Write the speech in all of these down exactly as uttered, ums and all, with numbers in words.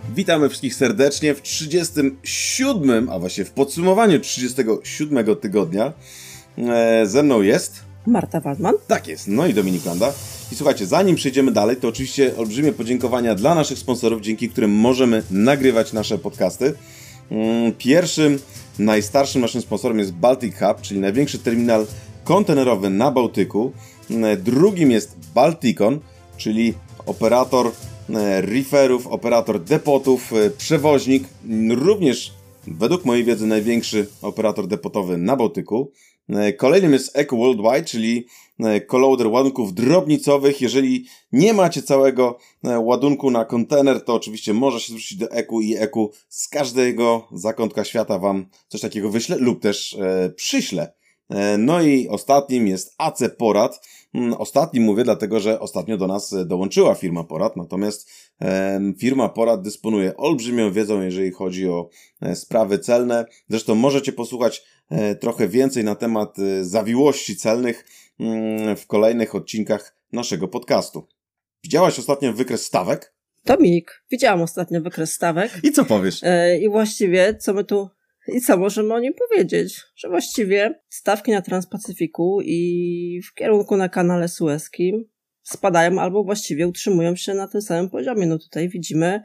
Witamy wszystkich serdecznie w trzydziestym siódmym, a właściwie w podsumowaniu trzydziestego siódmego tygodnia. E, ze mną jest... Marta Waldman. Tak jest, no i Dominik Landa. I słuchajcie, zanim przejdziemy dalej, to oczywiście olbrzymie podziękowania dla naszych sponsorów, dzięki którym możemy nagrywać nasze podcasty. Pierwszym, najstarszym naszym sponsorem jest Baltic Hub, czyli największy terminal kontenerowy na Bałtyku. Drugim jest Balticon, czyli operator reeferów, operator depotów, przewoźnik, również według mojej wiedzy największy operator depotowy na Bałtyku. Kolejnym jest Eco Worldwide, czyli kolauder ładunków drobnicowych. Jeżeli nie macie całego ładunku na kontener, to oczywiście może się zwrócić do Eku i Eku z każdego zakątka świata wam coś takiego wyśle lub też e, przyśle. E, no i ostatnim jest A C Porad. Ostatnim mówię dlatego, że ostatnio do nas dołączyła firma Porad, natomiast e, firma Porad dysponuje olbrzymią wiedzą, jeżeli chodzi o e, sprawy celne. Zresztą możecie posłuchać e, trochę więcej na temat e, zawiłości celnych mm, w kolejnych odcinkach naszego podcastu. Widziałaś ostatnio wykres stawek? Dominik, widziałam ostatnio wykres stawek. I co powiesz? E, I właściwie, co my tu... I co możemy o nim powiedzieć? Że właściwie stawki na Transpacyfiku i w kierunku na kanale Suezkim spadają albo właściwie utrzymują się na tym samym poziomie. No tutaj widzimy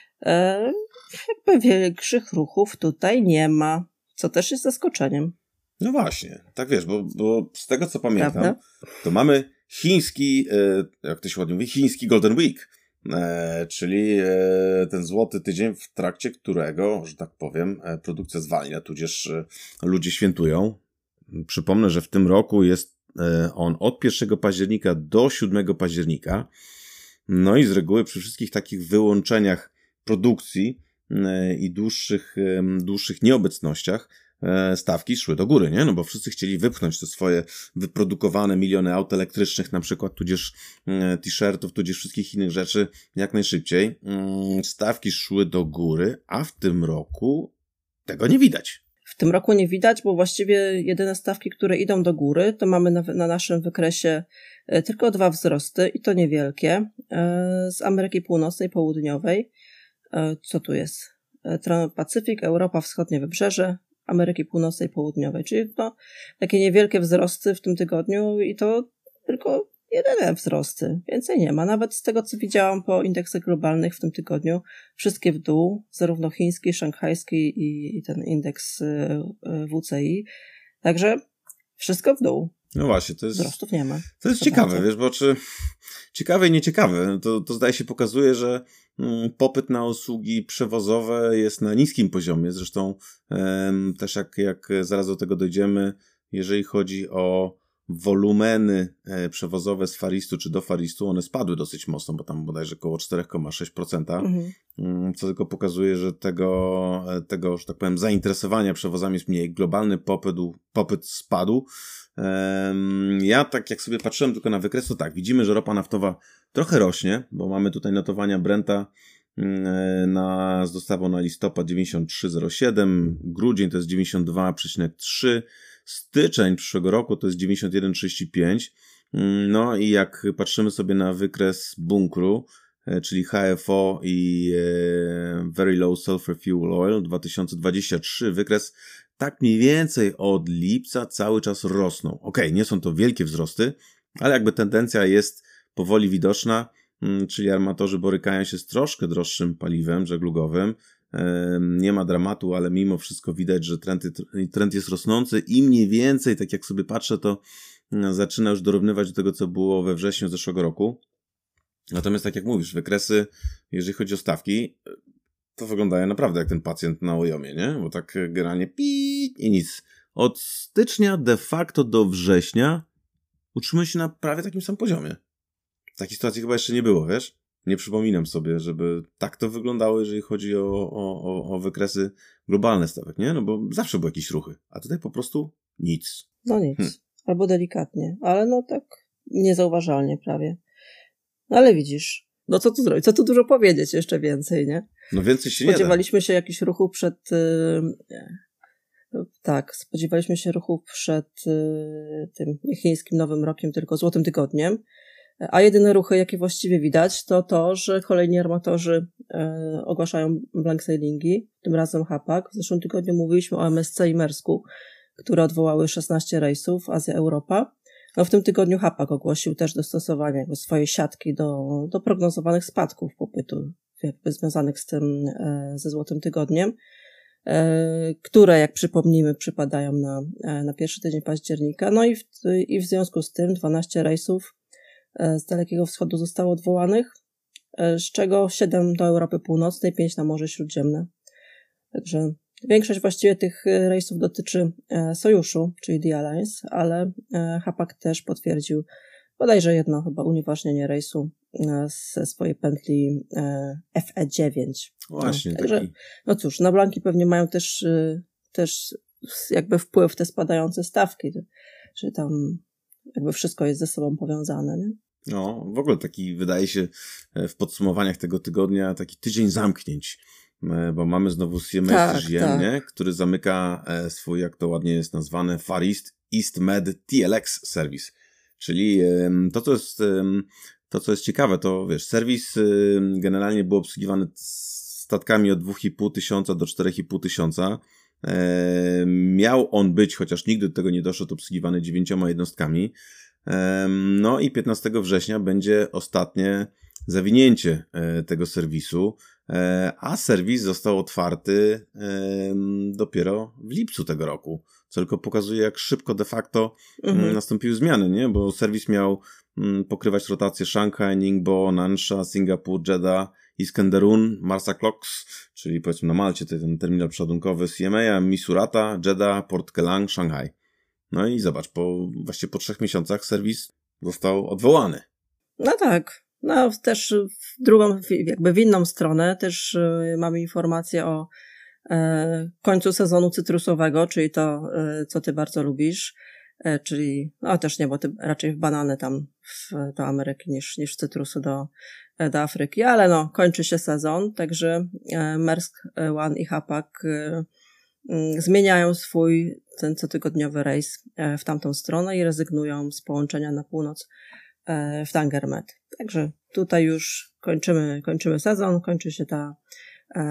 e, jakby większych ruchów tutaj nie ma, co też jest zaskoczeniem. No właśnie, tak wiesz, bo, bo z tego co pamiętam, Prawda? to mamy chiński, e, jak to się ładnie mówi, chiński Golden Week. E, czyli e, ten złoty tydzień, w trakcie którego, że tak powiem, e, produkcja zwalnia, tudzież e, ludzie świętują. Przypomnę, że w tym roku jest e, on od pierwszego października do siódmego października. No i z reguły przy wszystkich takich wyłączeniach produkcji e, i dłuższych, e, dłuższych nieobecnościach stawki szły do góry, nie? No bo wszyscy chcieli wypchnąć te swoje wyprodukowane miliony aut elektrycznych, na przykład, tudzież t-shirtów, tudzież wszystkich innych rzeczy jak najszybciej. Stawki szły do góry, a w tym roku tego nie widać. W tym roku nie widać, bo właściwie jedyne stawki, które idą do góry, to mamy na, na naszym wykresie tylko dwa wzrosty i to niewielkie. Z Ameryki Północnej, Południowej. Co tu jest? Pacyfik, Europa, Wschodnie Wybrzeże, Ameryki Północnej i Południowej, czyli no, takie niewielkie wzrosty w tym tygodniu i to tylko jedyne wzrosty, więcej nie ma. Nawet z tego, co widziałam po indeksach globalnych w tym tygodniu, wszystkie w dół, zarówno chiński, szanghajski i, i ten indeks W C I, także wszystko w dół. No właśnie, to jest... Wzrostów nie ma. To jest ciekawe, bardzo. Wiesz, bo czy... Ciekawe i nieciekawe. To, to zdaje się pokazuje, że mm, popyt na usługi przewozowe jest na niskim poziomie. Zresztą em, też jak, jak zaraz do tego dojdziemy, jeżeli chodzi o wolumeny e, przewozowe z Faristu czy do Faristu, one spadły dosyć mocno, bo tam bodajże około cztery przecinek sześć procent, mhm. co tylko pokazuje, że tego, tego, że tak powiem, zainteresowania przewozami jest mniej. Globalny popyt, popyt spadł. Ja tak jak sobie patrzyłem tylko na wykres, to tak, widzimy, że ropa naftowa trochę rośnie, bo mamy tutaj notowania Brenta na, z dostawą na listopad dziewięćdziesiąt trzy przecinek zero siedem, grudzień to jest dziewięćdziesiąt dwa przecinek trzy, styczeń przyszłego roku to jest dziewięćdziesiąt jeden przecinek trzydzieści pięć. No i jak patrzymy sobie na wykres bunkru, czyli H F O i Very Low Sulfur Fuel Oil dwa tysiące dwudziesty trzeci, wykres tak mniej więcej od lipca cały czas rosną. Okej, nie są to wielkie wzrosty, ale jakby tendencja jest powoli widoczna, czyli armatorzy borykają się z troszkę droższym paliwem żeglugowym. Nie ma dramatu, ale mimo wszystko widać, że trend, trend jest rosnący i mniej więcej, tak jak sobie patrzę, to zaczyna już dorównywać do tego, co było we wrześniu zeszłego roku. Natomiast tak jak mówisz, wykresy, jeżeli chodzi o stawki, to wyglądają naprawdę jak ten pacjent na ojomie, nie? Bo tak generalnie pii i nic. Od stycznia de facto do września utrzymuje się na prawie takim samym poziomie. Takiej sytuacji chyba jeszcze nie było, wiesz? Nie przypominam sobie, żeby tak to wyglądało, jeżeli chodzi o, o, o wykresy globalne stawek, nie? No bo zawsze były jakieś ruchy, a tutaj po prostu nic. No nic. Hmm. Albo delikatnie, ale no tak niezauważalnie prawie. No ale widzisz, no co tu zrobić? Co tu dużo powiedzieć jeszcze więcej, nie? No więcej się nie da. Spodziewaliśmy się jakichś ruchów przed... Yy, tak, spodziewaliśmy się ruchów przed yy, tym nie chińskim Nowym Rokiem, tylko Złotym Tygodniem. A jedyne ruchy, jakie właściwie widać, to to, że kolejni armatorzy e, ogłaszają blank sailingi, tym razem Hapag. W zeszłym tygodniu mówiliśmy o M S C i Mersku, które odwołały szesnaście rejsów Azja-Europa. No w tym tygodniu Hapag ogłosił też dostosowanie jakby swojej siatki do, do prognozowanych spadków popytu jakby związanych z tym, e, ze Złotym Tygodniem, e, które, jak przypomnijmy, przypadają na, e, na pierwszy tydzień października. No i w, i w związku z tym dwanaście rejsów e, z Dalekiego Wschodu zostało odwołanych, e, z czego siedem do Europy Północnej, pięć na Morze Śródziemne. Także większość właściwie tych rejsów dotyczy e, Sojuszu, czyli The Alliance, ale e, Hapag też potwierdził bodajże jedno chyba unieważnienie rejsu e, ze swojej pętli e, F E dziewięć. Właśnie, no, także, taki... no cóż, na blanki pewnie mają też, e, też jakby wpływ te spadające stawki, że tam jakby wszystko jest ze sobą powiązane, nie? No, w ogóle taki wydaje się w podsumowaniach tego tygodnia taki tydzień zamknięć, bo mamy znowu C M A tak, C G M, tak. nie? Który zamyka swój, jak to ładnie jest nazwane, Far East East Med T L X Service. Czyli to, co jest, to, co jest ciekawe, to wiesz, serwis generalnie był obsługiwany statkami od dwa i pół tysiąca do cztery i pół tysiąca. Miał on być, chociaż nigdy do tego nie doszło, to obsługiwany dziewięcioma jednostkami. No i piętnastego września będzie ostatnie zawinięcie tego serwisu, a serwis został otwarty dopiero w lipcu tego roku, co tylko pokazuje, jak szybko de facto mhm. nastąpiły zmiany, nie? Bo serwis miał pokrywać rotacje Szanghaj, Ningbo, Nansha, Singapur, Jeddah, Iskenderun, Marsa Clocks, czyli powiedzmy na Malcie, to ten terminal przeładunkowy C M A, Misurata, Jeddah, Port Kelang, Szanghaj. No i zobacz, po, właściwie po trzech miesiącach serwis został odwołany. No tak. No też w drugą, jakby w inną stronę też y, mamy informację o y, końcu sezonu cytrusowego, czyli to, y, co ty bardzo lubisz, y, czyli, no też nie, bo ty raczej w banany tam w, do Ameryki niż, niż w cytrusy do, do Afryki, ale no, kończy się sezon, także y, Maersk One i Hapag y, y, zmieniają swój ten cotygodniowy rejs y, w tamtą stronę i rezygnują z połączenia na północ w Tanger Med. Także tutaj już kończymy, kończymy sezon, kończy się ta, e,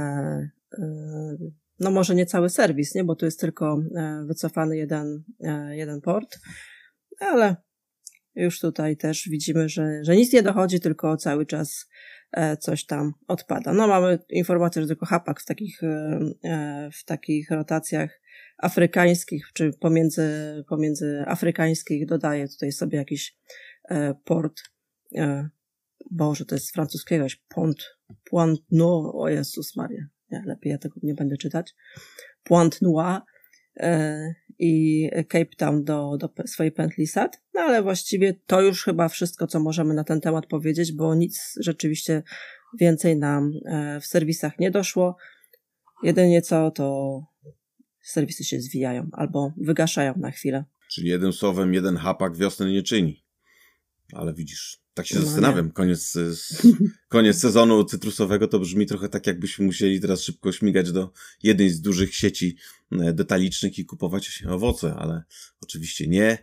e, no może nie cały serwis, nie, bo tu jest tylko e, wycofany jeden, e, jeden port, ale już tutaj też widzimy, że, że nic nie dochodzi, tylko cały czas e, coś tam odpada. No mamy informację, że tylko Hapag w takich, e, w takich rotacjach afrykańskich, czy pomiędzy, pomiędzy afrykańskich dodaje tutaj sobie jakiś port, e, Boże, to jest z francuskiego, jakiś Pont, Pointe Noire, o Jezus Maria, nie, lepiej ja tego nie będę czytać, Pointe Noire e, i Cape Town do, do swojej pętli S A T, no ale właściwie to już chyba wszystko, co możemy na ten temat powiedzieć, bo nic rzeczywiście więcej nam e, w serwisach nie doszło, jedynie co, to serwisy się zwijają albo wygaszają na chwilę. Czyli jednym słowem, jeden Hapag wiosny nie czyni. Ale widzisz, tak się no zastanawiam, koniec, koniec sezonu cytrusowego to brzmi trochę tak, jakbyśmy musieli teraz szybko śmigać do jednej z dużych sieci detalicznych i kupować owoce, ale oczywiście nie.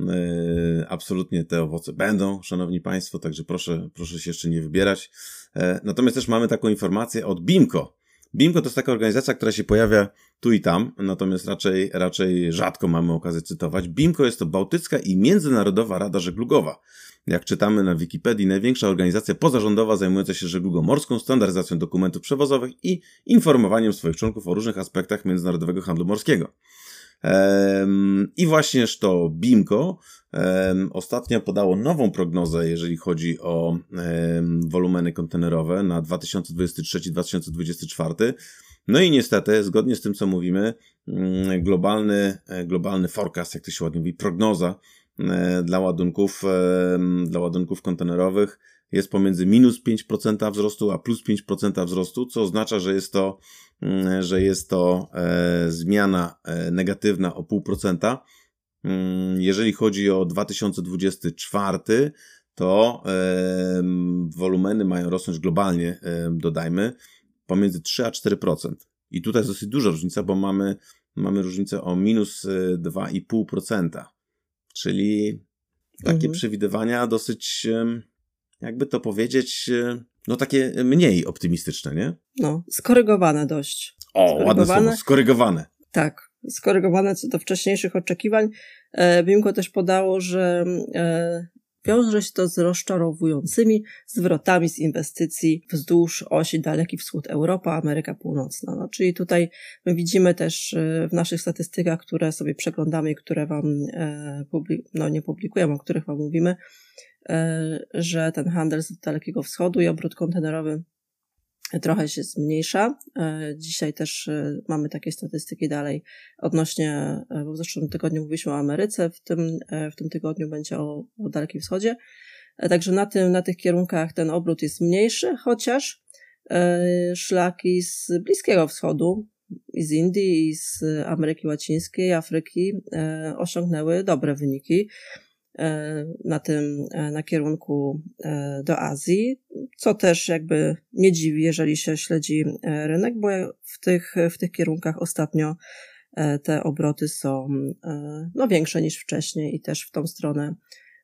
Absolutnie te owoce będą, szanowni państwo, także proszę, proszę się jeszcze nie wybierać. Natomiast też mamy taką informację od BIMCO. BIMCO to jest taka organizacja, która się pojawia tu i tam, natomiast raczej, raczej rzadko mamy okazję cytować. BIMCO jest to Bałtycka i Międzynarodowa Rada Żeglugowa. Jak czytamy na Wikipedii, największa organizacja pozarządowa zajmująca się żeglugą morską, standaryzacją dokumentów przewozowych i informowaniem swoich członków o różnych aspektach międzynarodowego handlu morskiego. Ehm, I właśnież to BIMCO ehm, ostatnio podało nową prognozę, jeżeli chodzi o ehm, wolumeny kontenerowe na dwa tysiące dwudziesty trzeci do dwa tysiące dwudziestego czwartego. No i niestety, zgodnie z tym, co mówimy, globalny, globalny forecast, jak to się ładnie mówi, prognoza dla ładunków, dla ładunków kontenerowych jest pomiędzy minus pięć procent wzrostu a plus pięć procent wzrostu, co oznacza, że jest to, że jest to e, zmiana e, negatywna o pół procenta. Jeżeli chodzi o dwa tysiące dwudziesty czwarty, to e, wolumeny mają rosnąć globalnie, e, dodajmy, pomiędzy trzy a cztery procent. I tutaj jest dosyć duża różnica, bo mamy, mamy różnicę o minus dwa i pół procent. Czyli takie mhm. przewidywania dosyć, jakby to powiedzieć, no takie mniej optymistyczne, nie? No, skorygowane dość. O, ładne słowo, skorygowane. Tak, skorygowane co do wcześniejszych oczekiwań. Bimco też podało, że wiąże się to z rozczarowującymi zwrotami z inwestycji wzdłuż osi Daleki Wschód Europa, Ameryka Północna. No, czyli tutaj my widzimy też w naszych statystykach, które sobie przeglądamy i które wam publi- no nie publikujemy, o których wam mówimy, że ten handel z Dalekiego Wschodu i obrót kontenerowy trochę się zmniejsza. Dzisiaj też mamy takie statystyki dalej odnośnie, bo w zeszłym tygodniu mówiliśmy o Ameryce, w tym, w tym tygodniu będzie o, o Dalekim Wschodzie. Także na tym, na tych kierunkach ten obrót jest mniejszy, chociaż szlaki z Bliskiego Wschodu, i z Indii, i z Ameryki Łacińskiej, Afryki osiągnęły dobre wyniki na tym, na kierunku do Azji, co też jakby nie dziwi, jeżeli się śledzi rynek, bo w tych, w tych kierunkach ostatnio te obroty są no, większe niż wcześniej i też w tą stronę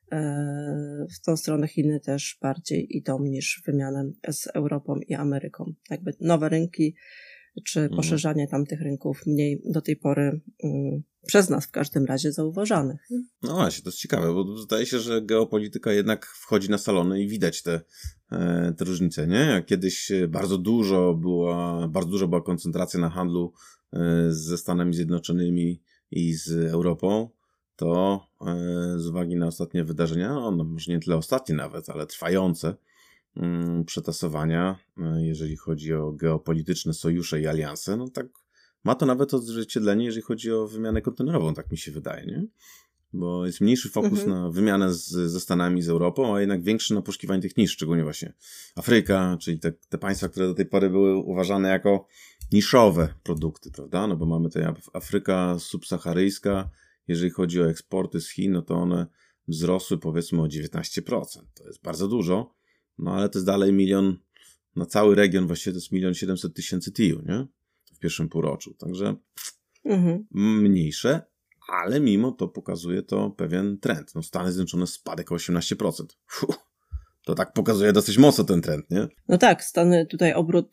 w tą stronę Chiny też bardziej idą niż wymianę z Europą i Ameryką. Jakby nowe rynki czy poszerzanie tamtych rynków mniej do tej pory um, przez nas w każdym razie zauważanych. No właśnie, to jest ciekawe, bo zdaje się, że geopolityka jednak wchodzi na salony i widać te, te różnice, nie? Jak kiedyś bardzo dużo była, bardzo dużo była koncentracja na handlu ze Stanami Zjednoczonymi i z Europą, to z uwagi na ostatnie wydarzenia, no może nie tyle ostatnie nawet, ale trwające, przetasowania, jeżeli chodzi o geopolityczne sojusze i alianse, no tak ma to nawet odzwierciedlenie, jeżeli chodzi o wymianę kontenerową, tak mi się wydaje, nie? Bo jest mniejszy fokus mhm. na wymianę z, ze Stanami, z Europą, a jednak większy na poszukiwanie tych nisz, szczególnie właśnie Afryka, czyli te, te państwa, które do tej pory były uważane jako niszowe produkty, prawda? No bo mamy tutaj Afryka subsaharyjska, jeżeli chodzi o eksporty z Chin, no to one wzrosły powiedzmy o dziewiętnaście procent. To jest bardzo dużo. No ale to jest dalej milion, na cały region właściwie to jest milion siedemset tysięcy T I U, nie? W pierwszym półroczu. Także mhm. mniejsze, ale mimo to pokazuje to pewien trend. No Stany Zjednoczone spadek o osiemnaście procent. Fuh, to tak pokazuje dosyć mocno ten trend, nie? No tak, Stany tutaj obrót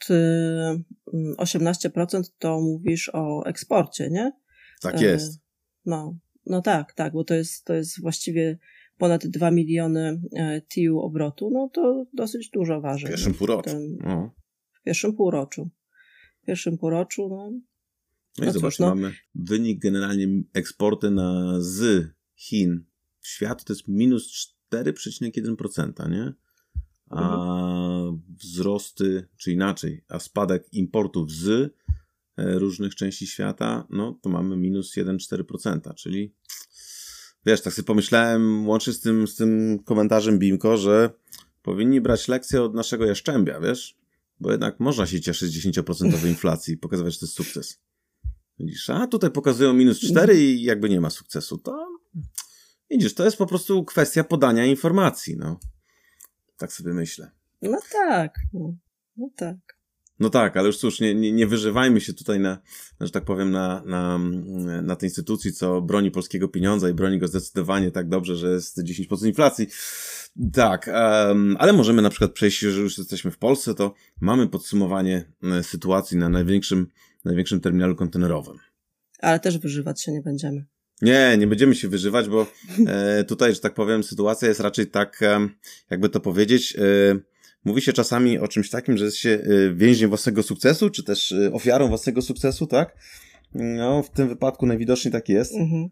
y, osiemnaście procent to mówisz o eksporcie, nie? Tak jest. Y, no, no tak, tak, bo to jest, to jest właściwie ponad dwa miliony T I U obrotu, no to dosyć dużo waży. W pierwszym półroczu. Ten, no. W pierwszym półroczu. W pierwszym półroczu, no. No i no zobacz, no. mamy wynik generalnie eksporty na z Chin w świat to jest minus cztery przecinek jeden procent, nie? A mhm. wzrosty, czy inaczej, a spadek importów z różnych części świata, no to mamy minus jeden przecinek cztery procent, czyli wiesz, tak sobie pomyślałem, łącznie z tym, z tym komentarzem Bimco, że powinni brać lekcję od naszego jaszczębia, wiesz? Bo jednak można się cieszyć z dziesięcioprocentowej inflacji i pokazywać, że to jest sukces. Widzisz, a tutaj pokazują minus cztery i jakby nie ma sukcesu. To widzisz, to jest po prostu kwestia podania informacji, no. Tak sobie myślę. No tak, no, no tak. No tak, ale już cóż, nie, nie, nie wyżywajmy się tutaj na, że tak powiem, na, na, na tej instytucji, co broni polskiego pieniądza i broni go zdecydowanie tak dobrze, że jest dziesięć procent inflacji. Tak, um, ale możemy na przykład przejść, że już jesteśmy w Polsce, to mamy podsumowanie sytuacji na największym, największym terminalu kontenerowym. Ale też wyżywać się nie będziemy. Nie, nie będziemy się wyżywać, bo e, tutaj, że tak powiem, sytuacja jest raczej tak, e, jakby to powiedzieć, e, mówi się czasami o czymś takim, że jest się więźniem własnego sukcesu, czy też ofiarą własnego sukcesu, tak? No, w tym wypadku najwidoczniej tak jest, mhm.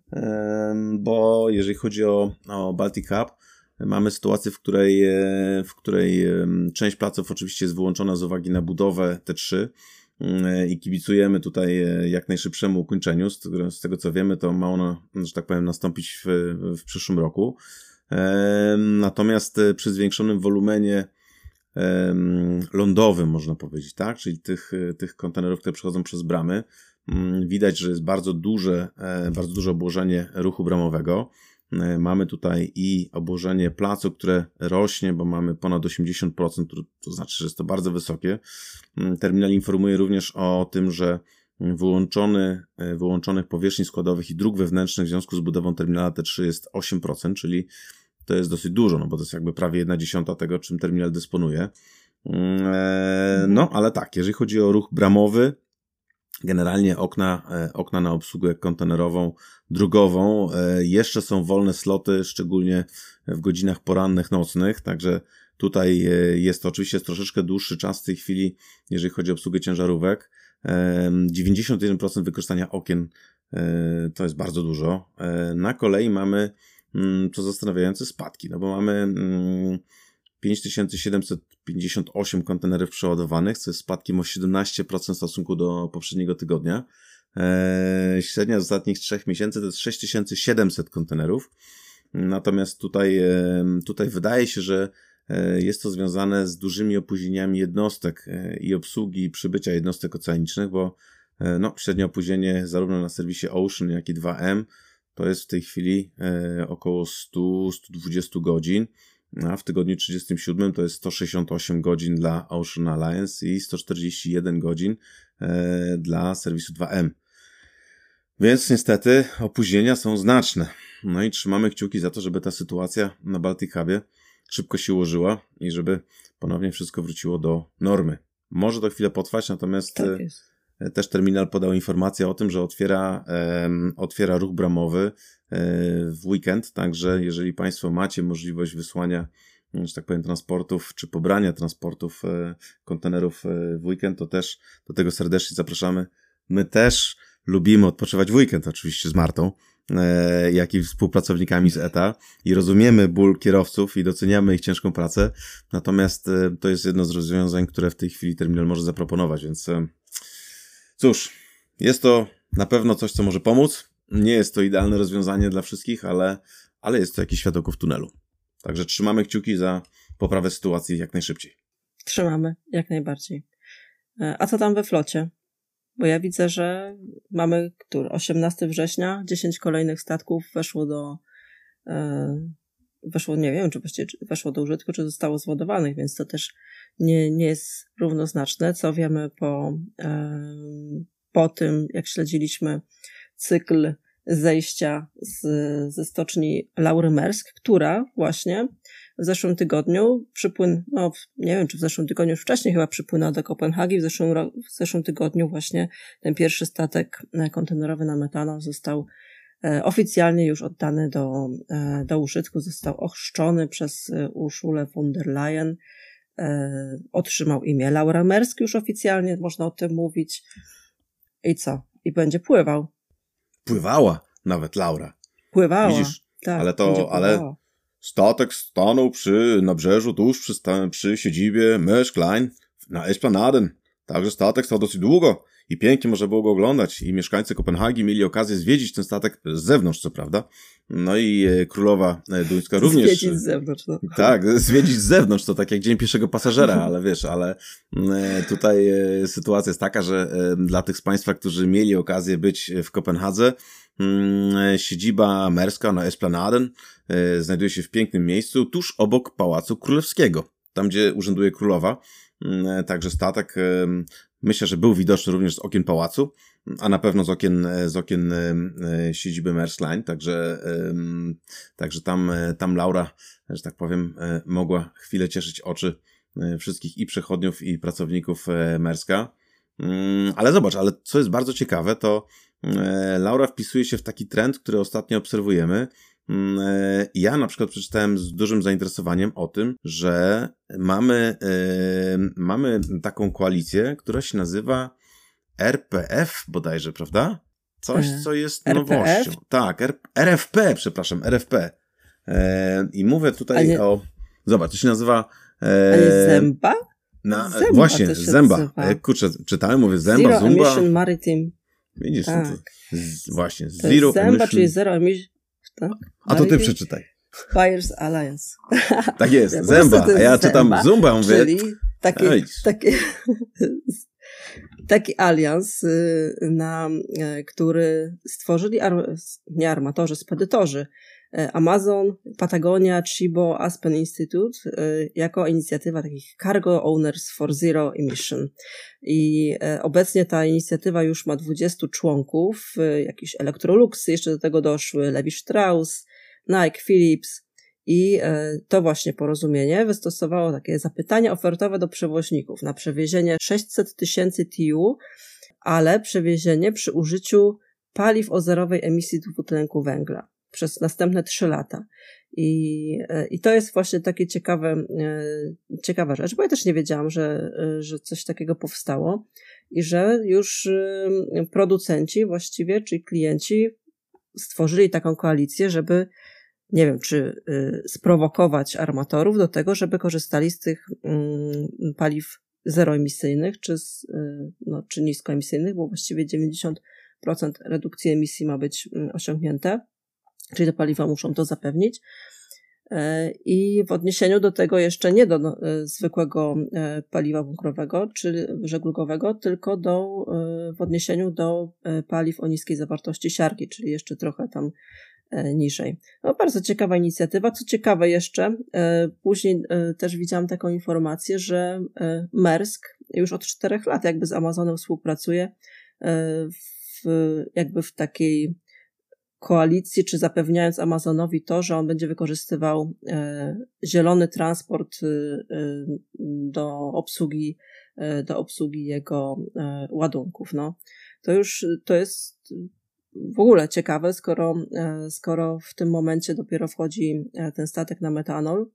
bo jeżeli chodzi o, o Baltic Hub, mamy sytuację, w której, w której część placów oczywiście jest wyłączona z uwagi na budowę T trzy i kibicujemy tutaj jak najszybszemu ukończeniu. Z tego, z tego co wiemy, to ma ono, że tak powiem, nastąpić w, w przyszłym roku. Natomiast przy zwiększonym wolumenie lądowym, można powiedzieć, tak? Czyli tych, tych kontenerów, które przechodzą przez bramy. Widać, że jest bardzo duże, bardzo duże obłożenie ruchu bramowego. Mamy tutaj i obłożenie placu, które rośnie, bo mamy ponad osiemdziesiąt procent, to znaczy, że jest to bardzo wysokie. Terminal informuje również o tym, że wyłączony, wyłączonych powierzchni składowych i dróg wewnętrznych w związku z budową terminala T trzy jest osiem procent, czyli to jest dosyć dużo, no bo to jest jakby prawie jedna dziesiąta tego, czym terminal dysponuje. No, ale tak, jeżeli chodzi o ruch bramowy, generalnie okna, okna na obsługę kontenerową, drogową, jeszcze są wolne sloty, szczególnie w godzinach porannych, nocnych, także tutaj jest to oczywiście jest troszeczkę dłuższy czas w tej chwili, jeżeli chodzi o obsługę ciężarówek. dziewięćdziesiąt jeden procent wykorzystania okien to jest bardzo dużo. Na kolei mamy, co zastanawiające, spadki, no bo mamy pięć tysięcy siedemset pięćdziesiąt osiem kontenerów przeładowanych, co jest spadkiem o siedemnaście procent w stosunku do poprzedniego tygodnia. Eee, średnia z ostatnich trzech miesięcy to jest sześć tysięcy siedemset kontenerów. Natomiast tutaj, e, tutaj wydaje się, że e, jest to związane z dużymi opóźnieniami jednostek e, i obsługi przybycia jednostek oceanicznych, bo e, no, średnie opóźnienie zarówno na serwisie Ocean, jak i dwa M to jest w tej chwili e, około sto do stu dwudziestu godzin. A w tygodniu trzydziestym siódmym to jest sto sześćdziesiąt osiem godzin dla Ocean Alliance i sto czterdzieści jeden godzin e, dla serwisu dwa M. Więc niestety opóźnienia są znaczne. No i trzymamy kciuki za to, żeby ta sytuacja na Baltic Hubie szybko się ułożyła i żeby ponownie wszystko wróciło do normy. Może to chwilę potrwać, natomiast Tak jest. e, też terminal podał informację o tym, że otwiera, e, otwiera ruch bramowy w weekend, także jeżeli Państwo macie możliwość wysłania, że tak powiem, transportów, czy pobrania transportów kontenerów w weekend, to też do tego serdecznie zapraszamy. My też lubimy odpoczywać w weekend, oczywiście z Martą, jak i współpracownikami z E T A i rozumiemy ból kierowców i doceniamy ich ciężką pracę, natomiast to jest jedno z rozwiązań, które w tej chwili terminal może zaproponować, więc cóż, jest to na pewno coś, co może pomóc. Nie jest to idealne rozwiązanie dla wszystkich, ale, ale jest to jakiś światełko w tunelu. Także trzymamy kciuki za poprawę sytuacji jak najszybciej. Trzymamy, jak najbardziej. A co tam we flocie? Bo ja widzę, że mamy który, osiemnastego września, dziesięć kolejnych statków weszło do, e, weszło, nie wiem, czy właściwie weszło do użytku, czy zostało zładowanych, więc to też nie, nie jest równoznaczne. Co wiemy po, e, po tym, jak śledziliśmy cykl zejścia z, ze stoczni Laury Maersk, która właśnie w zeszłym tygodniu przypłyn, no nie wiem, czy w zeszłym tygodniu już wcześniej chyba przypłynęła do Kopenhagi, w zeszłym, ro, w zeszłym tygodniu właśnie ten pierwszy statek kontenerowy na metanol został e, oficjalnie już oddany do, e, do użytku, został ochrzczony przez Urszulę von der Leyen, e, otrzymał imię Laura Maersk już oficjalnie, można o tym mówić. I co? I będzie pływał. Pływała nawet Laura. Pływała. Widzisz? Tak, ale to, ale statek stanął przy nabrzeżu, tuż przy, przy siedzibie Maersk Line na Esplanaden. Także statek stał dosyć długo i pięknie można było go oglądać i mieszkańcy Kopenhagi mieli okazję zwiedzić ten statek z zewnątrz, co prawda. No i e, królowa duńska również. Zwiedzić z zewnątrz, no. Tak, zwiedzić z zewnątrz, to tak jak dzień pierwszego pasażera, ale wiesz, ale e, tutaj e, sytuacja jest taka, że e, dla tych z Państwa, którzy mieli okazję być w Kopenhadze, e, siedziba Maerska na Esplanaden e, znajduje się w pięknym miejscu, tuż obok Pałacu Królewskiego, tam gdzie urzęduje królowa. E, także statek e, myślę, że był widoczny również z okien pałacu, a na pewno z okien, z okien e, siedziby Maersk Line, także, e, także tam, tam Laura, że tak powiem, e, mogła chwilę cieszyć oczy e, wszystkich i przechodniów, i pracowników e, Maerska. Mm, ale zobacz, ale co jest bardzo ciekawe, to e, Laura wpisuje się w taki trend, który ostatnio obserwujemy. E, ja na przykład przeczytałem z dużym zainteresowaniem o tym, że mamy, e, mamy taką koalicję, która się nazywa R P F bodajże, prawda? Coś, co jest R P F? nowością. Tak, R- RFP, przepraszam, R F P. E, I mówię tutaj nie... o... Zobacz, to się nazywa... E, A nie Zemba? Na, Zemba właśnie, Zemba. E, kurczę, czytałem, mówię Zemba, Zero Zumba. Emission Maritime. Widzisz, tak. no to, z, właśnie, to Zero jest Zemba, Emission... czyli Zero Emission... Tak? A to ty przeczytaj. Buyers Alliance. Tak jest, ja, Zemba, a ja czytam Zemba, Zumba, mówię... Czyli taki, taki, taki alians, na, który stworzyli ar, nie armatorzy, spedytorzy Amazon, Patagonia, Chibo, Aspen Institute jako inicjatywa takich Cargo Owners for Zero Emission. I obecnie ta inicjatywa już ma dwudziestu członków, jakieś Electroluxy jeszcze do tego doszły, Levi Strauss, Nike, Philips I to właśnie porozumienie wystosowało takie zapytania ofertowe do przewoźników na przewiezienie sześćset tysięcy T U, ale przewiezienie przy użyciu paliw o zerowej emisji dwutlenku węgla przez następne trzy lata. I, i to jest właśnie takie ciekawe, ciekawa rzecz, bo ja też nie wiedziałam, że, że coś takiego powstało i że już producenci właściwie, czyli klienci stworzyli taką koalicję, żeby nie wiem, czy y, sprowokować armatorów do tego, żeby korzystali z tych y, paliw zeroemisyjnych, czy, z, y, no, czy niskoemisyjnych, bo właściwie dziewięćdziesiąt procent redukcji emisji ma być y, osiągnięte, czyli te paliwa muszą to zapewnić. Y, I w odniesieniu do tego jeszcze nie do no, y, zwykłego y, paliwa bunkrowego czy żeglugowego, tylko do, y, w odniesieniu do y, paliw o niskiej zawartości siarki, czyli jeszcze trochę tam niżej. No, bardzo ciekawa inicjatywa. Co ciekawe jeszcze, później też widziałam taką informację, że Maersk już od czterech lat jakby z Amazonem współpracuje w, jakby w takiej koalicji, czy zapewniając Amazonowi to, że on będzie wykorzystywał zielony transport do obsługi, do obsługi jego ładunków. No, to już to jest w ogóle ciekawe, skoro, skoro w tym momencie dopiero wchodzi ten statek na metanol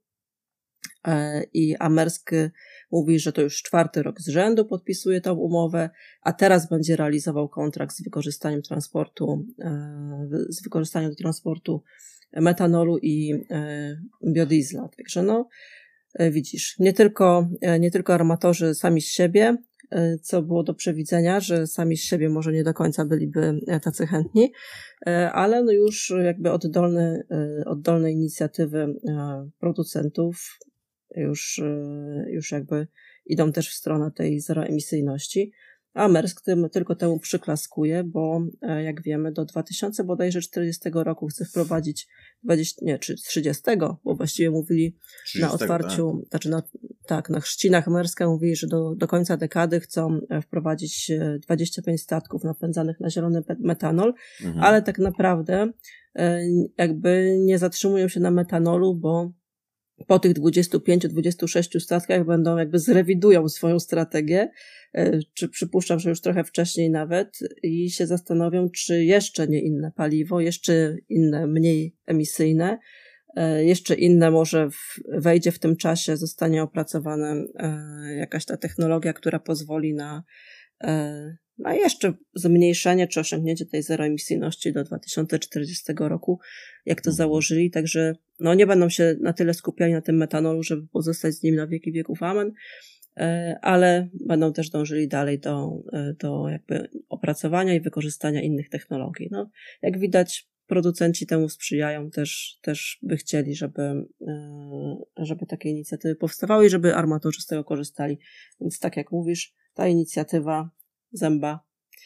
i a Maersk mówi, że to już czwarty rok z rzędu podpisuje tą umowę, a teraz będzie realizował kontrakt z wykorzystaniem transportu, z wykorzystaniem do transportu metanolu i biodiesla. Także no, widzisz, nie tylko, nie tylko armatorzy sami z siebie, co było do przewidzenia, że sami z siebie może nie do końca byliby tacy chętni, ale no już jakby oddolne, oddolne inicjatywy producentów już, już jakby idą też w stronę tej zeroemisyjności, a Maersk tym, tylko temu przyklaskuje, bo jak wiemy do dwa tysiące bodajże czterdziestego roku chce wprowadzić dwadzieścia, nie, czy trzydziestego, bo właściwie mówili na otwarciu, tak. znaczy na, tak, na chrzcinach Maerska mówili, że do, do końca dekady chcą wprowadzić dwadzieścia pięć statków napędzanych na zielony metanol, mhm. ale tak naprawdę jakby nie zatrzymują się na metanolu, bo po tych dwudziestu pięciu do dwudziestu sześciu statkach będą jakby zrewidują swoją strategię, czy przypuszczam, że już trochę wcześniej nawet i się zastanowią, czy jeszcze nie inne paliwo, jeszcze inne mniej emisyjne, jeszcze inne może w, wejdzie w tym czasie, zostanie opracowana jakaś ta technologia, która pozwoli na, na jeszcze zmniejszenie czy osiągnięcie tej zeroemisyjności do dwa tysiące czterdziestego roku, jak to założyli, także no nie będą się na tyle skupiali na tym metanolu, żeby pozostać z nim na wieki wieków amen, ale będą też dążyli dalej do, do jakby opracowania i wykorzystania innych technologii. No, jak widać, producenci temu sprzyjają, też, też by chcieli, żeby, żeby takie inicjatywy powstawały i żeby armatorzy z tego korzystali. Więc tak jak mówisz, ta inicjatywa Zęba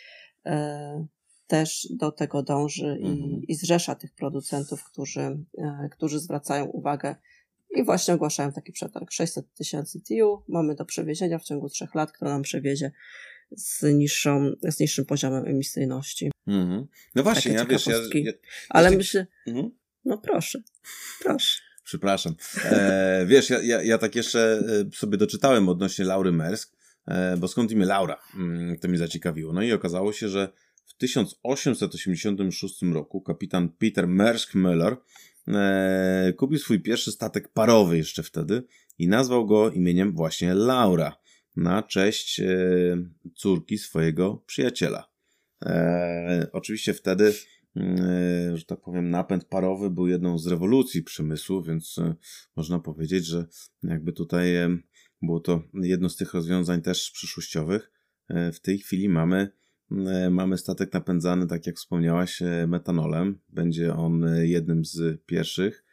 e, też do tego dąży mhm. i, i zrzesza tych producentów, którzy, e, którzy zwracają uwagę i właśnie ogłaszają taki przetarg. sześćset tysięcy T U mamy do przewiezienia w ciągu trzech lat, kto nam przewiezie z niższą, z niższym poziomem emisyjności. Mhm. No właśnie, ja wiesz, ja, ja, ale ja, myślę, mhm. no proszę, proszę. Przepraszam. E, wiesz, ja, ja, ja tak jeszcze sobie doczytałem odnośnie Laury Maersk, e, bo skąd imię Laura? Mm, to mnie zaciekawiło. No i okazało się, że w tysiąc osiemset osiemdziesiątym szóstym roku kapitan Peter Maersk-Müller e, kupił swój pierwszy statek parowy jeszcze wtedy i nazwał go imieniem właśnie Laura na cześć e, córki swojego przyjaciela. E, oczywiście wtedy że tak powiem, napęd parowy był jedną z rewolucji przemysłu, więc można powiedzieć, że jakby tutaj było to jedno z tych rozwiązań też przyszłościowych. W tej chwili mamy, mamy statek napędzany, tak jak wspomniałaś, metanolem. Będzie on jednym z pierwszych.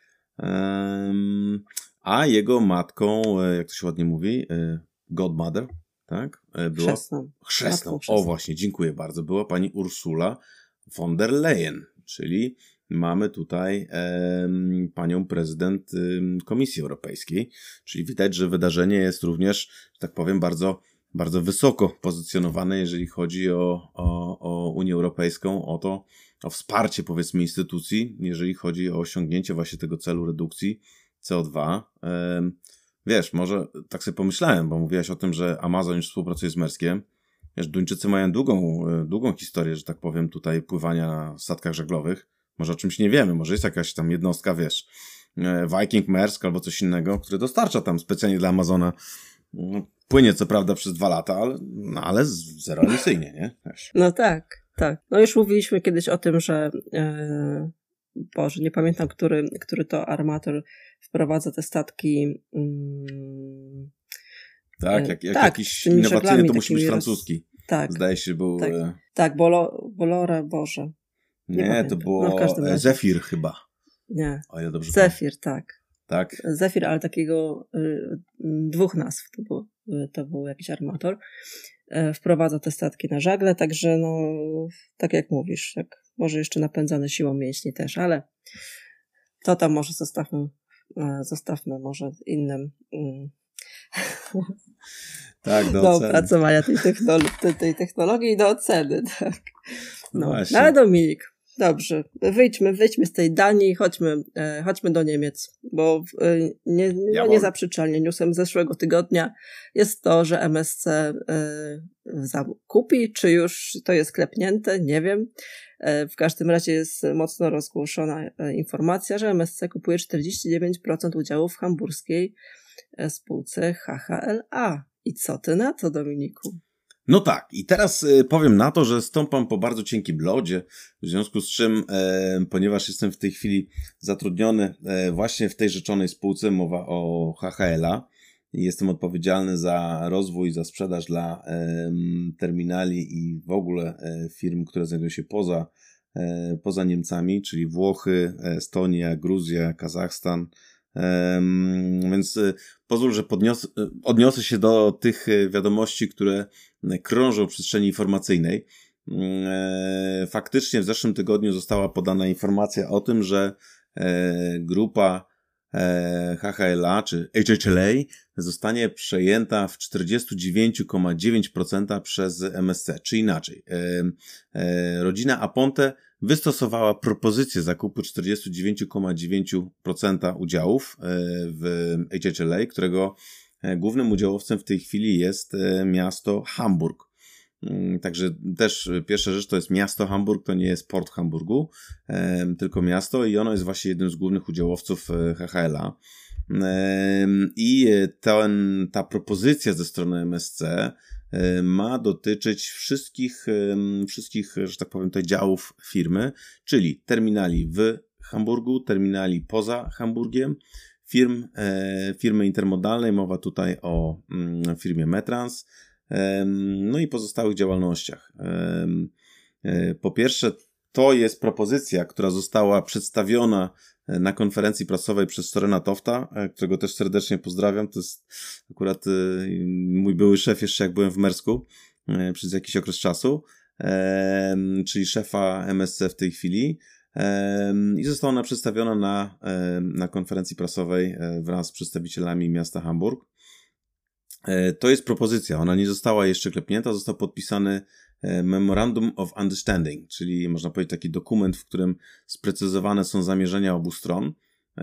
A jego matką, jak to się ładnie mówi, godmother, tak? Była chrzestną. Chrzestną. O właśnie, dziękuję bardzo. Była pani Ursula von der Leyen, czyli mamy tutaj e, panią prezydent e, Komisji Europejskiej, czyli widać, że wydarzenie jest również, że tak powiem, bardzo, bardzo wysoko pozycjonowane, jeżeli chodzi o, o, o Unię Europejską, o to, o wsparcie, powiedzmy, instytucji, jeżeli chodzi o osiągnięcie właśnie tego celu redukcji C O dwa. Wiesz, może tak sobie pomyślałem, bo mówiłaś o tym, że Amazon już współpracuje z Maerskiem. Wiesz, Duńczycy mają długą, długą historię, że tak powiem, tutaj pływania na statkach żaglowych. Może o czymś nie wiemy, może jest jakaś tam jednostka, wiesz, Viking, Maersk albo coś innego, który dostarcza tam specjalnie dla Amazona. Płynie co prawda przez dwa lata, ale, no, ale zeroemisyjnie, nie? Wiesz. No tak, tak. No już mówiliśmy kiedyś o tym, że yy, Boże, nie pamiętam, który, który to armator wprowadza te statki. Yy, tak, jak, jak tak, jakiś innowacyjny to musi być francuski. Roz... Tak. Zdaje się, był... Tak, tak Bolo, Bolora, Boże. Nie, nie to było no Zephyr chyba. Nie, o, ja dobrze Zephyr, tak. Tak. Zephyr, ale takiego y, dwóch nazw to był, y, to był jakiś armator. Y, wprowadza te statki na żagle, także no, tak jak mówisz, tak, może jeszcze napędzane siłą mięśni też, ale to tam może zostawmy, y, zostawmy może innym y, tak, do, do oceny. opracowania tej, technolo- tej technologii i do oceny, tak. No, no, no ale Dominik, dobrze, wyjdźmy, wyjdźmy z tej Danii, chodźmy, e, chodźmy do Niemiec, bo e, nie, no, ja niezaprzeczalnie newsem zeszłego tygodnia jest to, że M S C e, zakupi, czy już to jest klepnięte, nie wiem. E, w każdym razie jest mocno rozgłoszona e, informacja, że M S C kupuje czterdzieści dziewięć procent udziałów w hamburskiej e, spółce H H L A. I co ty na to, Dominiku? No tak, i teraz y, powiem na to, że stąpam po bardzo cienkim lodzie, w związku z czym, e, ponieważ jestem w tej chwili zatrudniony e, właśnie w tej rzeczonej spółce, mowa o H H L A, i jestem odpowiedzialny za rozwój, za sprzedaż dla e, terminali i w ogóle e, firm, które znajdują się poza, e, poza Niemcami, czyli Włochy, Estonia, Gruzja, Kazachstan. Um, więc y, pozwól, że podniosę, y, odniosę się do tych y, wiadomości, które krążą w przestrzeni informacyjnej. Y, faktycznie w zeszłym tygodniu została podana informacja o tym, że y, grupa y, H H L A czy H H L A zostanie przejęta w czterdzieści dziewięć przecinek dziewięć procent przez M S C, czy inaczej. Y, y, rodzina Aponte wystosowała propozycję zakupu czterdzieści dziewięć przecinek dziewięć procent udziałów w H H L A, którego głównym udziałowcem w tej chwili jest miasto Hamburg. Także też pierwsza rzecz to jest miasto Hamburg, to nie jest port Hamburgu, tylko miasto i ono jest właśnie jednym z głównych udziałowców H H L A. I ten, ta propozycja ze strony M S C ma dotyczyć wszystkich, wszystkich, że tak powiem, tutaj działów firmy, czyli terminali w Hamburgu, terminali poza Hamburgiem, firm, firmy intermodalnej, mowa tutaj o firmie Metrans, no i pozostałych działalnościach. Po pierwsze, to jest propozycja, która została przedstawiona na konferencji prasowej przez Sorena Tofta, którego też serdecznie pozdrawiam. To jest akurat mój były szef jeszcze jak byłem w Maersku przez jakiś okres czasu, czyli szefa M S C w tej chwili. I została ona przedstawiona na, na konferencji prasowej wraz z przedstawicielami miasta Hamburg. To jest propozycja, ona nie została jeszcze klepnięta, został podpisany Memorandum of Understanding, czyli można powiedzieć taki dokument, w którym sprecyzowane są zamierzenia obu stron.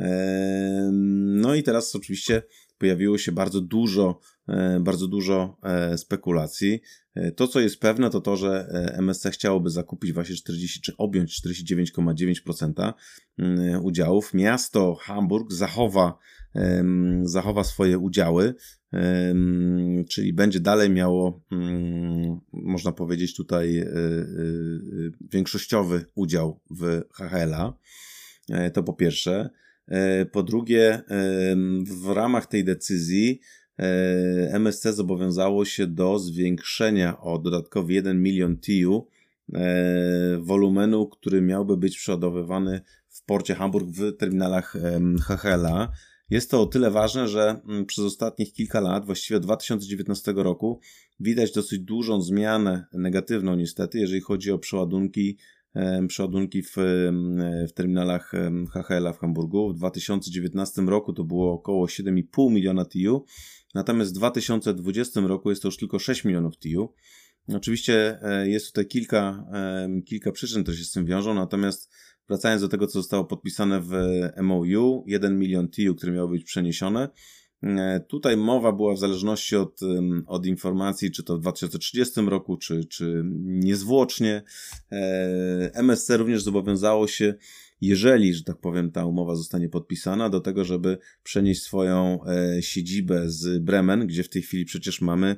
No i teraz oczywiście pojawiło się bardzo dużo, bardzo dużo spekulacji. To, co jest pewne, to to, że M S C chciałoby zakupić właśnie czterdzieści, czy objąć czterdzieści dziewięć przecinek dziewięć procent udziałów. Miasto Hamburg zachowa, zachowa swoje udziały, czyli będzie dalej miało, można powiedzieć tutaj, większościowy udział w H H L A. To po pierwsze. Po drugie, w ramach tej decyzji M S C zobowiązało się do zwiększenia o dodatkowy jeden milion T U wolumenu, który miałby być przeładowywany w porcie Hamburg w terminalach H H L A. Jest to o tyle ważne, że przez ostatnich kilka lat, właściwie od dwa tysiące dziewiętnastego roku, widać dosyć dużą zmianę negatywną niestety, jeżeli chodzi o przeładunki przeładunki w, w terminalach H H L A w Hamburgu. W dwa tysiące dziewiętnastym roku to było około siedem i pół miliona T U, natomiast w dwa tysiące dwudziestym roku jest to już tylko sześć milionów T U. Oczywiście jest tutaj kilka, kilka przyczyn, które się z tym wiążą, natomiast wracając do tego, co zostało podpisane w M O U, jeden milion T I U, które miało być przeniesione, tutaj mowa była w zależności od, od informacji, czy to w dwa tysiące trzydziestym roku, czy, czy niezwłocznie. M S C również zobowiązało się, jeżeli, że tak powiem, ta umowa zostanie podpisana, do tego, żeby przenieść swoją siedzibę z Bremen, gdzie w tej chwili przecież mamy,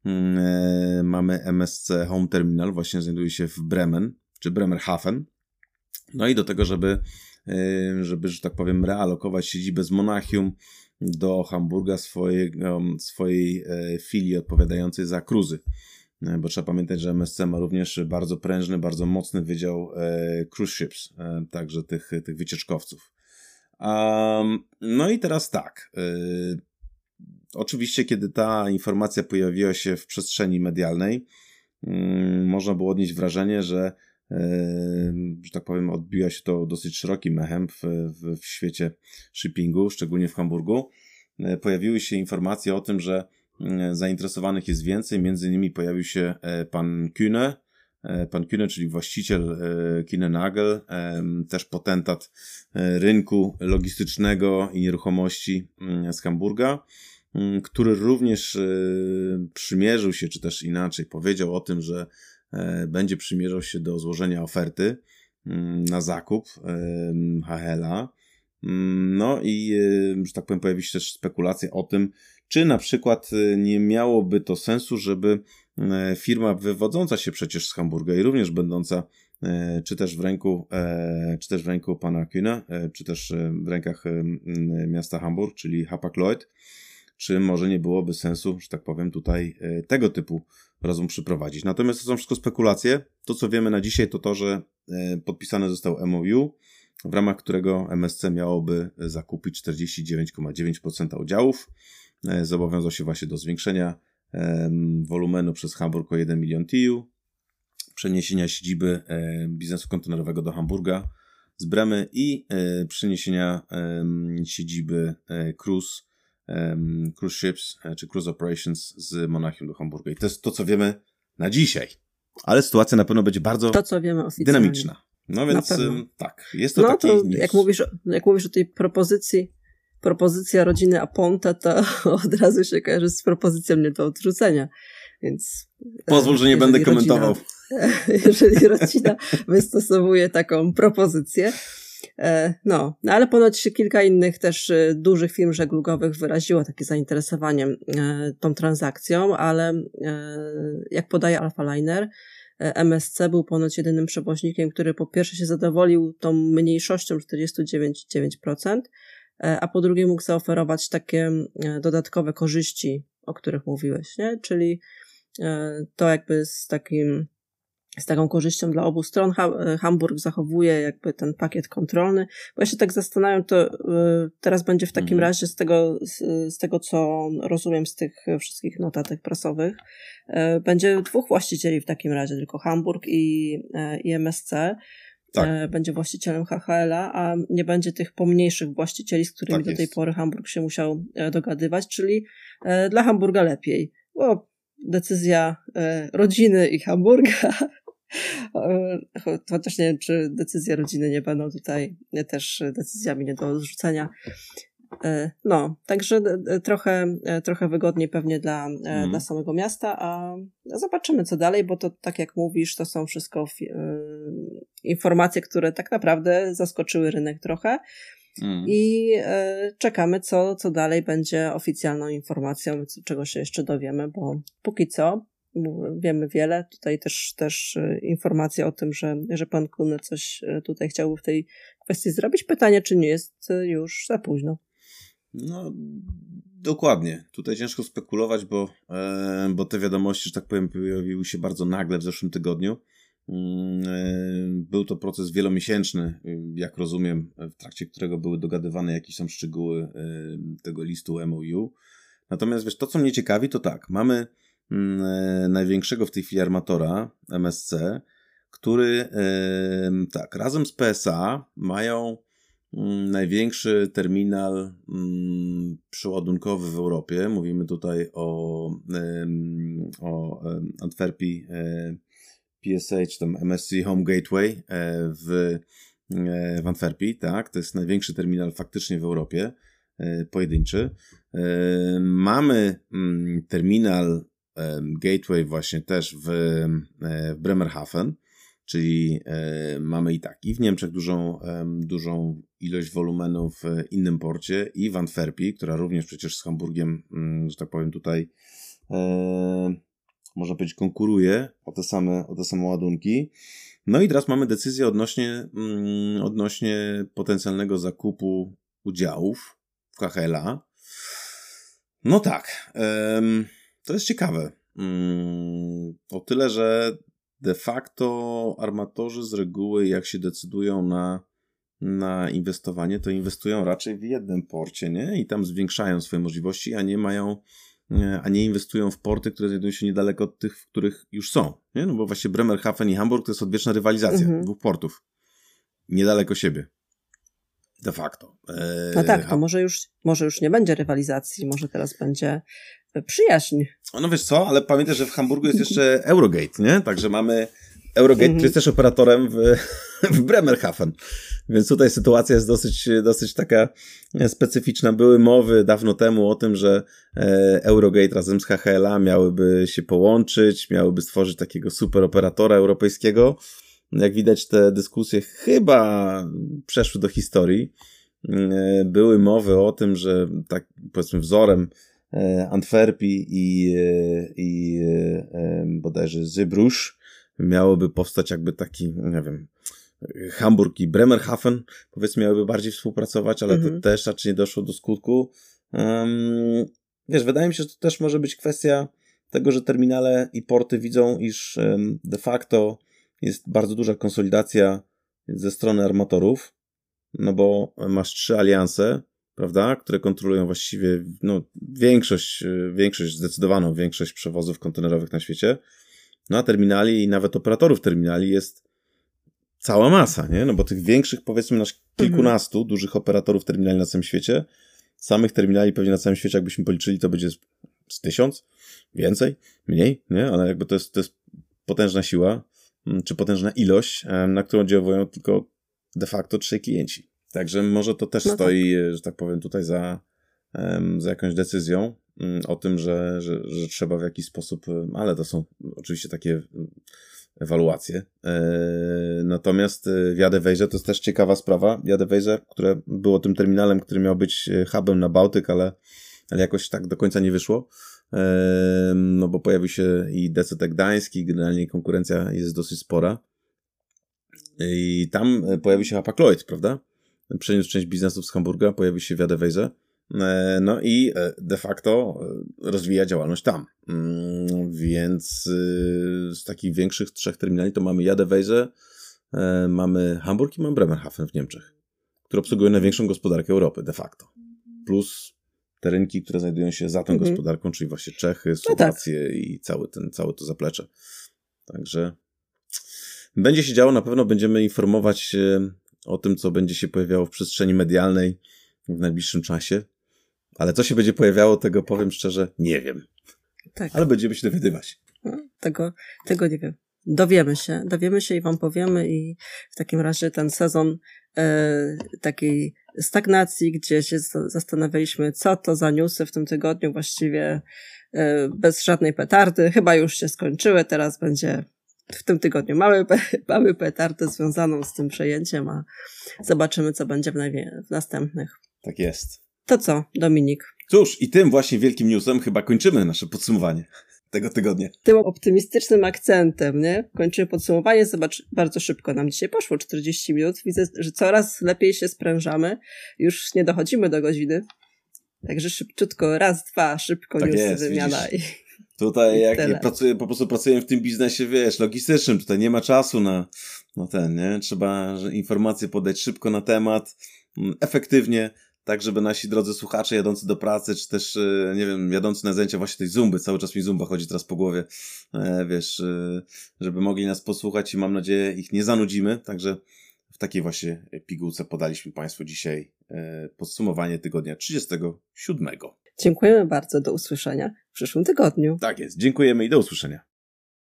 mamy M S C Home Terminal, właśnie znajduje się w Bremen, czy Bremerhaven. No i do tego, żeby, żeby, że tak powiem, realokować siedzibę z Monachium do Hamburga swojego, swojej filii odpowiadającej za cruzy. Bo trzeba pamiętać, że M S C ma również bardzo prężny, bardzo mocny wydział cruise ships, także tych, tych wycieczkowców. No i teraz tak. Oczywiście, kiedy ta informacja pojawiła się w przestrzeni medialnej, można było odnieść wrażenie, że że tak powiem, odbiła się to dosyć szerokim echem w, w, w świecie shippingu, szczególnie w Hamburgu. Pojawiły się informacje o tym, że zainteresowanych jest więcej, między innymi pojawił się pan Kühne, pan Kühne, czyli właściciel Kühne Nagel, też potentat rynku logistycznego i nieruchomości z Hamburga, który również przymierzył się, czy też inaczej powiedział o tym, że będzie przymierzał się do złożenia oferty na zakup H H L-a. No i, że tak powiem, pojawi się też spekulacja o tym, czy na przykład nie miałoby to sensu, żeby firma wywodząca się przecież z Hamburga i również będąca czy też w ręku, czy też w ręku pana Kühne, czy też w rękach miasta Hamburg, czyli Hapag-Lloyd, czy może nie byłoby sensu, że tak powiem, tutaj tego typu rozum przyprowadzić. Natomiast to są wszystko spekulacje. To, co wiemy na dzisiaj, to to, że podpisane został M O U, w ramach którego M S C miałoby zakupić czterdzieści dziewięć przecinek dziewięć procent udziałów. Zobowiązał się właśnie do zwiększenia wolumenu przez Hamburg o jeden milion T I U, przeniesienia siedziby biznesu kontenerowego do Hamburga z Bremy i przeniesienia siedziby cruise Um, cruise ships, czy cruise operations z Monachium do Hamburga. I to jest to, co wiemy na dzisiaj. Ale sytuacja na pewno będzie bardzo to, co wiemy oficjalnie. Dynamiczna. No więc um, tak, jest to no, taki to news. Jak mówisz, jak mówisz o tej propozycji, propozycja rodziny Aponte, to od razu się kojarzy z propozycją nie do odrzucenia. Więc pozwól, że nie będę rodzina, komentował. Jeżeli rodzina wystosowuje taką propozycję, No, no, ale ponoć kilka innych też dużych firm żeglugowych wyraziło takie zainteresowanie tą transakcją, ale jak podaje Alpha Liner, M S C był ponoć jedynym przewoźnikiem, który po pierwsze się zadowolił tą mniejszością czterdzieści dziewięć przecinek dziewięć procent, a po drugie mógł zaoferować takie dodatkowe korzyści, o których mówiłeś, nie? Czyli to jakby z takim z taką korzyścią dla obu stron. Ha- Hamburg zachowuje jakby ten pakiet kontrolny, bo ja się tak zastanawiam, to y, teraz będzie w takim mhm. razie z tego, z, z tego, co rozumiem z tych wszystkich notatek prasowych, y, będzie dwóch właścicieli w takim razie, tylko Hamburg i, y, i M S C. Tak. Będzie właścicielem H H L-a, a nie będzie tych pomniejszych właścicieli, z którymi tak do tej pory Hamburg się musiał dogadywać, czyli y, dla Hamburga lepiej, bo decyzja y, rodziny i Hamburga, chociaż nie wiem, czy decyzje rodziny nie będą tutaj też decyzjami nie do odrzucenia. No, także trochę, trochę wygodniej pewnie dla, mm. dla samego miasta, a zobaczymy co dalej, bo to tak jak mówisz, to są wszystko fi- informacje, które tak naprawdę zaskoczyły rynek trochę. Mm. I y, czekamy, co, co dalej będzie oficjalną informacją, czego się jeszcze dowiemy, bo póki co wiemy wiele. Tutaj też, też y, informacja o tym, że, że pan Kühne coś tutaj chciałby w tej kwestii zrobić. Pytanie, czy nie jest już za późno. No, dokładnie. Tutaj ciężko spekulować, bo, e, bo te wiadomości, że tak powiem, pojawiły się bardzo nagle w zeszłym tygodniu. Był to proces wielomiesięczny, jak rozumiem, w trakcie którego były dogadywane jakieś tam szczegóły tego listu M O U. Natomiast wiesz, to co mnie ciekawi, to tak, mamy największego w tej chwili armatora, M S C, który tak, razem z P S A mają największy terminal przeładunkowy w Europie. Mówimy tutaj o o Antwerpii P S H, tam M S C Home Gateway w, w Antwerpii, tak, to jest największy terminal faktycznie w Europie, pojedynczy. Mamy terminal Gateway właśnie też w, w Bremerhaven, czyli mamy i tak i w Niemczech dużą, dużą ilość wolumenu w innym porcie i w Antwerpii, która również przecież z Hamburgiem, że tak powiem tutaj można powiedzieć konkuruje o te same, o te same ładunki. No i teraz mamy decyzję odnośnie, odnośnie potencjalnego zakupu udziałów w K H L A. No tak, to jest ciekawe. O tyle, że de facto armatorzy z reguły, jak się decydują na, na inwestowanie, to inwestują raczej w jednym porcie, nie? I tam zwiększają swoje możliwości, a nie mają, a nie inwestują w porty, które znajdują się niedaleko od tych, w których już są, nie? No bo właśnie Bremerhaven i Hamburg to jest odwieczna rywalizacja mhm. dwóch portów. Niedaleko siebie. De facto. Eee, no tak, to może już, może już nie będzie rywalizacji, może teraz będzie przyjaźń. No wiesz co, ale pamiętaj, że w Hamburgu jest jeszcze Eurogate, nie? Także mamy Eurogate, mm-hmm. który jest też operatorem w, w Bremerhaven. Więc tutaj sytuacja jest dosyć, dosyć taka specyficzna. Były mowy dawno temu o tym, że Eurogate razem z K H L A miałyby się połączyć, miałyby stworzyć takiego super operatora europejskiego. Jak widać, te dyskusje chyba przeszły do historii. Były mowy o tym, że tak powiedzmy wzorem Antwerpii i, i bodajże Zeebrugge miałoby powstać jakby taki, nie wiem, Hamburg i Bremerhaven, powiedzmy, miałyby bardziej współpracować, ale mm-hmm. to też raczej nie doszło do skutku. Um, wiesz, wydaje mi się, że to też może być kwestia tego, że terminale i porty widzą, iż um, de facto jest bardzo duża konsolidacja ze strony armatorów, no bo masz trzy alianse, prawda, które kontrolują właściwie no, większość, większość, zdecydowaną większość przewozów kontenerowych na świecie. No a terminali i nawet operatorów terminali jest cała masa, nie? No bo tych większych, powiedzmy, nasz kilkunastu mhm. dużych operatorów terminali na całym świecie, samych terminali pewnie na całym świecie, jakbyśmy policzyli, to będzie z, z tysiąc, więcej, mniej, nie? Ale jakby to jest, to jest potężna siła, czy potężna ilość, na którą działają tylko de facto trzej klienci. Także może to też no stoi, tak. że tak powiem, tutaj za, za jakąś decyzją o tym, że, że, że trzeba w jakiś sposób, ale to są oczywiście takie ewaluacje. Natomiast w Jadewejrze to jest też ciekawa sprawa. Jadewejrze, które było tym terminalem, który miał być hubem na Bałtyk, ale, ale jakoś tak do końca nie wyszło. No bo pojawił się i D C T Gdański, generalnie konkurencja jest dosyć spora. I tam pojawił się Hapag-Lloyd, prawda? Przeniósł część biznesów z Hamburga, pojawił się w Jadewejrze. No i de facto rozwija działalność tam. Więc z takich większych trzech terminali to mamy Jadewejrze, mamy Hamburg i mamy Bremerhaven w Niemczech, które obsługują największą gospodarkę Europy de facto. Plus te rynki, które znajdują się za tą mhm. gospodarką, czyli właśnie Czechy, Słowację no tak. i cały ten, całe to zaplecze. Także będzie się działo, na pewno będziemy informować o tym, co będzie się pojawiało w przestrzeni medialnej w najbliższym czasie. Ale co się będzie pojawiało, tego powiem szczerze, nie wiem. Tak. Ale będziemy się dowiadywać. No, tego, tego nie wiem. Dowiemy się, dowiemy się i wam powiemy i w takim razie ten sezon e, takiej stagnacji, gdzie się zastanawialiśmy, co to za newsy w tym tygodniu właściwie e, bez żadnej petardy, chyba już się skończyły, teraz będzie w tym tygodniu mamy, mamy petardę związaną z tym przejęciem, a zobaczymy, co będzie w, najwie- w następnych. Tak jest. To co, Dominik? Cóż, i tym właśnie wielkim newsem chyba kończymy nasze podsumowanie tego tygodnia. Tym optymistycznym akcentem, nie? Kończymy podsumowanie. Zobacz, bardzo szybko nam dzisiaj poszło, czterdzieści minut. Widzę, że coraz lepiej się sprężamy. Już nie dochodzimy do godziny. Także szybciutko, raz, dwa, szybko tak newsy, jest, wymiana i tutaj jak tyle. pracuję, po prostu pracuję w tym biznesie, wiesz, logistycznym, tutaj nie ma czasu na, na ten, nie? Trzeba informacje podać szybko na temat, efektywnie, tak żeby nasi drodzy słuchacze jadący do pracy, czy też, nie wiem, jadący na zajęcia właśnie tej zumby, cały czas mi zumba chodzi teraz po głowie, wiesz, żeby mogli nas posłuchać i mam nadzieję ich nie zanudzimy, także w takiej właśnie pigułce podaliśmy Państwu dzisiaj podsumowanie tygodnia trzydziestego siódmego. Dziękujemy bardzo. Do usłyszenia w przyszłym tygodniu. Tak jest. Dziękujemy i do usłyszenia.